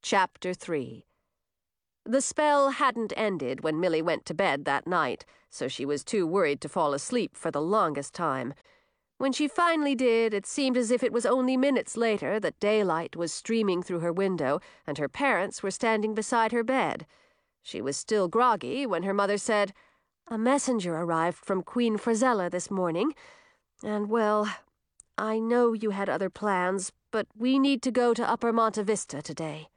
Chapter 3. The spell hadn't ended when Milly went to bed that night, so she was too worried to fall asleep for the longest time. When she finally did, it seemed as if it was only minutes later that daylight was streaming through her window and her parents were standing beside her bed. She was still groggy when her mother said, "A messenger arrived from Queen Frizella this morning, and, well, I know you had other plans, but we need to go to Upper Monte Vista today."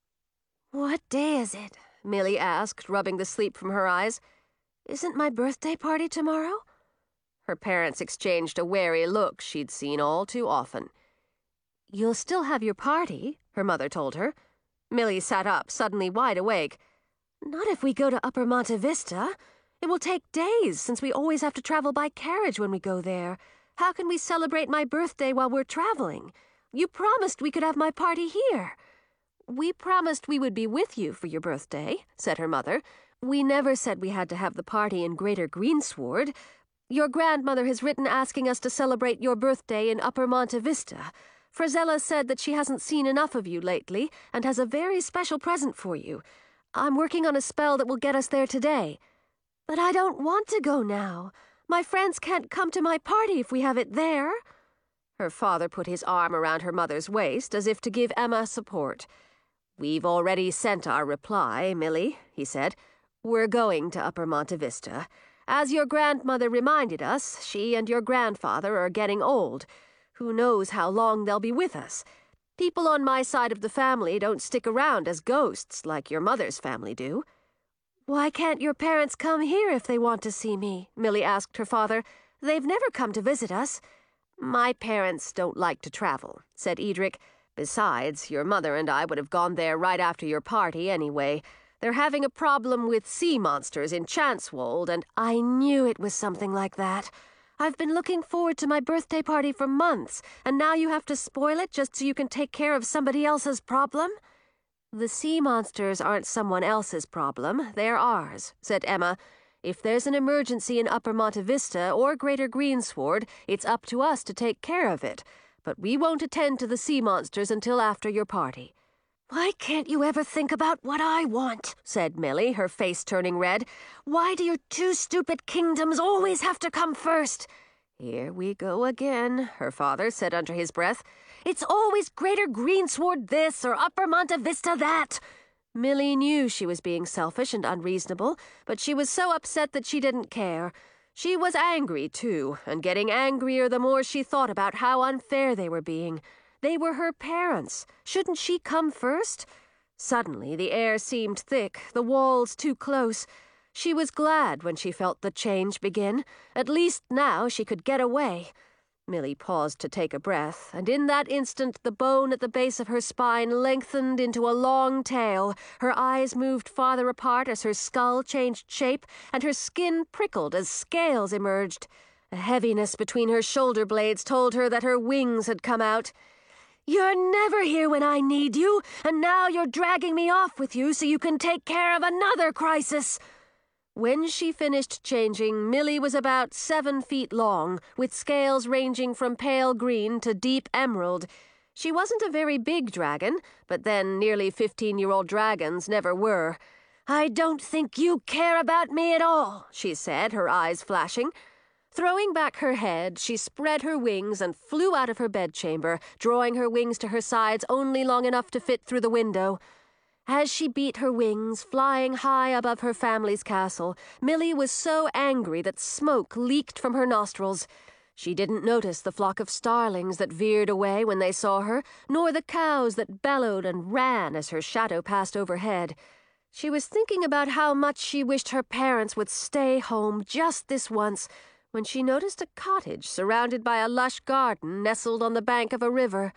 "What day is it?" Milly asked, rubbing the sleep from her eyes. "Isn't my birthday party tomorrow?" Her parents exchanged a wary look she'd seen all too often. "You'll still have your party," her mother told her. Milly sat up, suddenly wide awake. "Not if we go to Upper Monte Vista. It will take days, since we always have to travel by carriage when we go there. How can we celebrate my birthday while we're traveling? You promised we could have my party here." "We promised we would be with you for your birthday," said her mother. "We never said we had to have the party in Greater Greensward. Your grandmother has written asking us to celebrate your birthday in Upper Monte Vista. Frizella said that she hasn't seen enough of you lately and has a very special present for you. I'm working on a spell that will get us there today." "But I don't want to go now. My friends can't come to my party if we have it there." Her father put his arm around her mother's waist as if to give Emma support. "We've already sent our reply, Milly," he said. "We're going to Upper Monte Vista. As your grandmother reminded us, she and your grandfather are getting old. Who knows how long they'll be with us? People on my side of the family don't stick around as ghosts like your mother's family do." "Why can't your parents come here if they want to see me?" Milly asked her father. "They've never come to visit us." "My parents don't like to travel," said Edric. "Besides, your mother and I would have gone there right after your party anyway. They're having a problem with sea monsters in Chancewold, and—" "I knew it was something like that. I've been looking forward to my birthday party for months, and now you have to spoil it just so you can take care of somebody else's problem?" "The sea monsters aren't someone else's problem, they're ours," said Emma. "If there's an emergency in Upper Monte Vista or Greater Greensward, it's up to us to take care of it. But we won't attend to the sea monsters until after your party." "Why can't you ever think about what I want?" said Milly, her face turning red. "Why do your two stupid kingdoms always have to come first?" "Here we go again," her father said under his breath. "It's always Greater Greensward this or Upper Monte Vista that." Milly knew she was being selfish and unreasonable, but she was so upset that she didn't care. She was angry, too, and getting angrier the more she thought about how unfair they were being. They were her parents. Shouldn't she come first? Suddenly, the air seemed thick, the walls too close. She was glad when she felt the change begin. At least now she could get away. Milly paused to take a breath, and in that instant the bone at the base of her spine lengthened into a long tail, her eyes moved farther apart as her skull changed shape, and her skin prickled as scales emerged. A heaviness between her shoulder blades told her that her wings had come out. "You're never here when I need you, and now you're dragging me off with you so you can take care of another crisis." When she finished changing, Milly was about 7 feet long, with scales ranging from pale green to deep emerald. She wasn't a very big dragon, but then nearly 15-year-old dragons never were. "I don't think you care about me at all," she said, her eyes flashing. Throwing back her head, she spread her wings and flew out of her bedchamber, drawing her wings to her sides only long enough to fit through the window. As she beat her wings, flying high above her family's castle, Milly was so angry that smoke leaked from her nostrils. She didn't notice the flock of starlings that veered away when they saw her, nor the cows that bellowed and ran as her shadow passed overhead. She was thinking about how much she wished her parents would stay home just this once, when she noticed a cottage surrounded by a lush garden nestled on the bank of a river.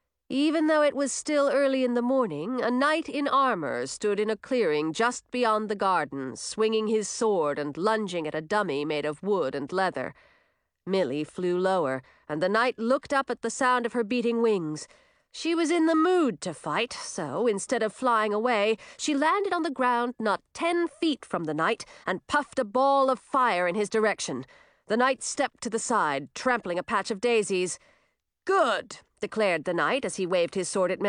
Even though it was still early in the morning, a knight in armor stood in a clearing just beyond the garden, swinging his sword and lunging at a dummy made of wood and leather. Milly flew lower, and the knight looked up at the sound of her beating wings. She was in the mood to fight, so instead of flying away, she landed on the ground not 10 feet from the knight and puffed a ball of fire in his direction. The knight stepped to the side, trampling a patch of daisies. "Good," declared the knight as he waved his sword at Milly.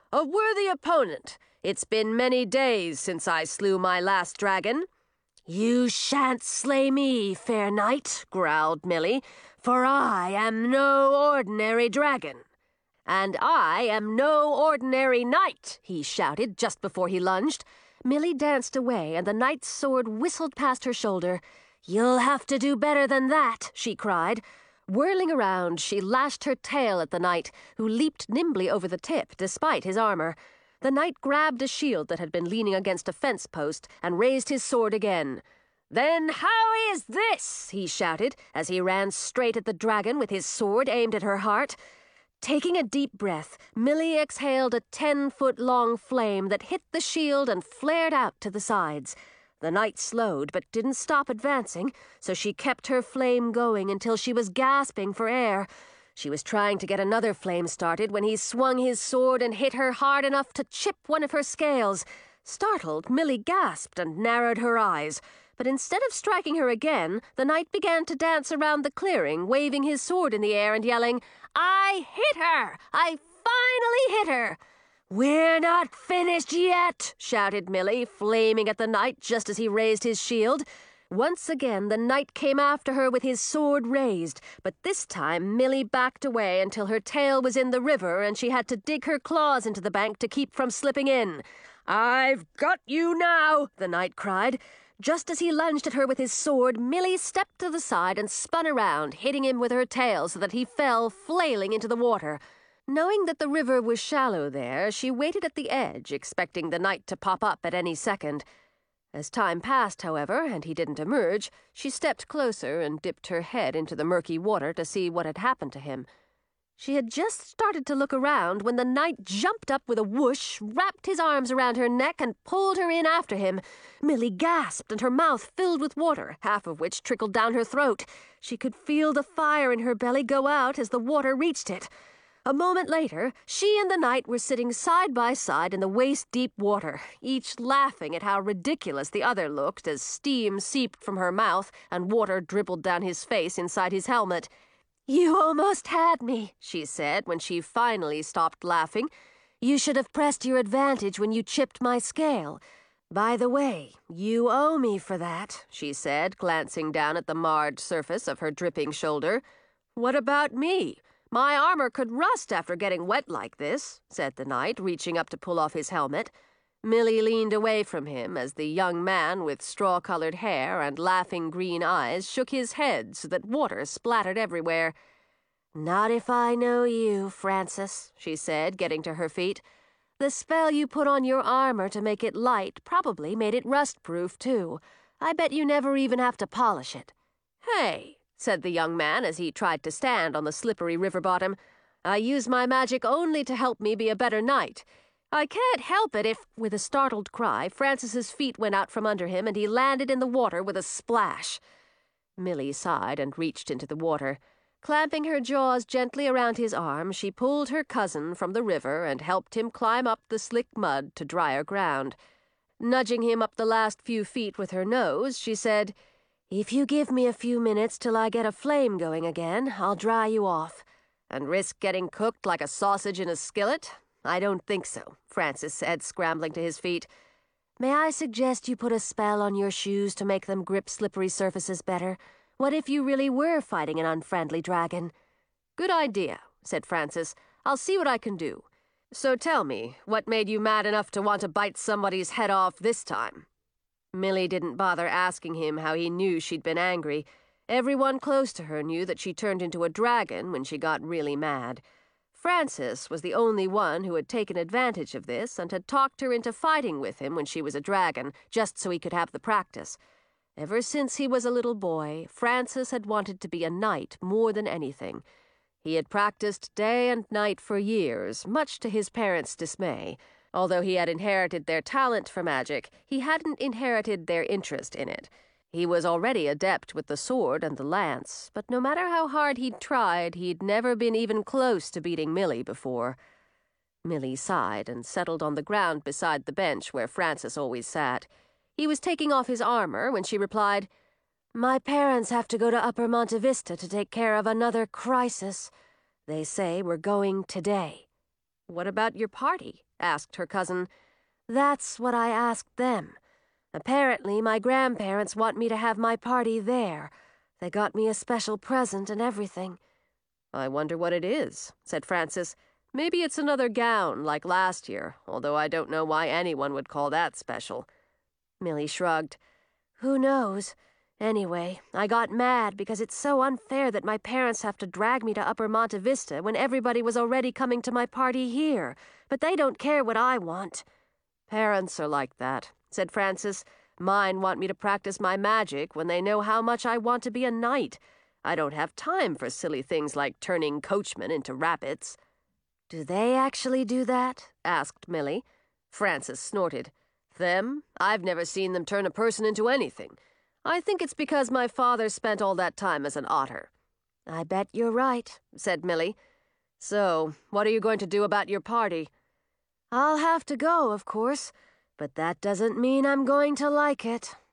a worthy opponent. It's been many days since I slew my last dragon." "You shan't slay me, fair knight," growled Millie, "for I am no ordinary dragon." "And I am no ordinary knight," he shouted just before he lunged. Millie danced away, and the knight's sword whistled past her shoulder. "You'll have to do better than that," she cried. Whirling around, she lashed her tail at the knight, who leaped nimbly over the tip despite his armor. The knight grabbed a shield that had been leaning against a fence post and raised his sword again. "Then how is this?" he shouted as he ran straight at the dragon with his sword aimed at her heart. Taking a deep breath, Millie exhaled a 10-foot-long flame that hit the shield and flared out to the sides. The knight slowed but didn't stop advancing, so she kept her flame going until she was gasping for air. She was trying to get another flame started when he swung his sword and hit her hard enough to chip one of her scales. Startled, Millie gasped and narrowed her eyes. But instead of striking her again, the knight began to dance around the clearing, waving his sword in the air and yelling, "I hit her! I finally hit her!" "We're not finished yet," shouted Millie, flaming at the knight just as he raised his shield. Once again, the knight came after her with his sword raised, but this time Millie backed away until her tail was in the river and she had to dig her claws into the bank to keep from slipping in. "I've got you now," the knight cried. Just as he lunged at her with his sword, Millie stepped to the side and spun around, hitting him with her tail so that he fell, flailing into the water. Knowing that the river was shallow there, she waited at the edge, expecting the knight to pop up at any second. As time passed, however, and he didn't emerge, she stepped closer and dipped her head into the murky water to see what had happened to him. She had just started to look around when the knight jumped up with a whoosh, wrapped his arms around her neck, and pulled her in after him. Millie gasped, and her mouth filled with water, half of which trickled down her throat. She could feel the fire in her belly go out as the water reached it. A moment later, she and the knight were sitting side by side in the waist-deep water, each laughing at how ridiculous the other looked as steam seeped from her mouth and water dribbled down his face inside his helmet. "You almost had me," she said when she finally stopped laughing. "You should have pressed your advantage when you chipped my scale. By the way, you owe me for that," she said, glancing down at the marred surface of her dripping shoulder. "What about me? My armor could rust after getting wet like this," said the knight, reaching up to pull off his helmet. Millie leaned away from him as the young man with straw-colored hair and laughing green eyes shook his head so that water splattered everywhere. "Not if I know you, Francis," she said, getting to her feet. "The spell you put on your armor to make it light probably made it rust-proof, too. I bet you never even have to polish it." "Hey," said the young man as he tried to stand on the slippery river bottom, "I use my magic only to help me be a better knight. I can't help it if—" With a startled cry, Francis's feet went out from under him and he landed in the water with a splash. Millie sighed and reached into the water. Clamping her jaws gently around his arm, she pulled her cousin from the river and helped him climb up the slick mud to drier ground. Nudging him up the last few feet with her nose, she said, "If you give me a few minutes till I get a flame going again, I'll dry you off." "And risk getting cooked like a sausage in a skillet? I don't think so," Francis said, scrambling to his feet. "May I suggest you put a spell on your shoes to make them grip slippery surfaces better? What if you really were fighting an unfriendly dragon?" "Good idea," said Francis. "I'll see what I can do. So tell me, what made you mad enough to want to bite somebody's head off this time?" Millie didn't bother asking him how he knew she'd been angry. Everyone close to her knew that she turned into a dragon when she got really mad. Francis was the only one who had taken advantage of this and had talked her into fighting with him when she was a dragon, just so he could have the practice. Ever since he was a little boy, Francis had wanted to be a knight more than anything. He had practiced day and night for years, much to his parents' dismay. Although he had inherited their talent for magic, he hadn't inherited their interest in it. He was already adept with the sword and the lance, but no matter how hard he'd tried, he'd never been even close to beating Millie before. Millie sighed and settled on the ground beside the bench where Francis always sat. He was taking off his armor when she replied, "My parents have to go to Upper Monte Vista to take care of another crisis. They say we're going today." What about your party? Asked her cousin. That's what I asked them. Apparently, my grandparents want me to have my party there. They got me a special present and everything. I wonder what it is, said Frances. Maybe it's another gown, like last year, although I don't know why anyone would call that special. Millie shrugged. Who knows? Anyway, I got mad because it's so unfair that my parents have to drag me to Upper Monte Vista when everybody was already coming to my party here, but they don't care what I want. Parents are like that, said Frances. Mine want me to practice my magic when they know how much I want to be a knight. I don't have time for silly things like turning coachmen into rabbits. Do they actually do that? Asked Millie. Frances snorted. Them? I've never seen them turn a person into anything. I think it's because my father spent all that time as an otter. I bet you're right, said Millie. So, what are you going to do about your party? I'll have to go, of course, but that doesn't mean I'm going to like it.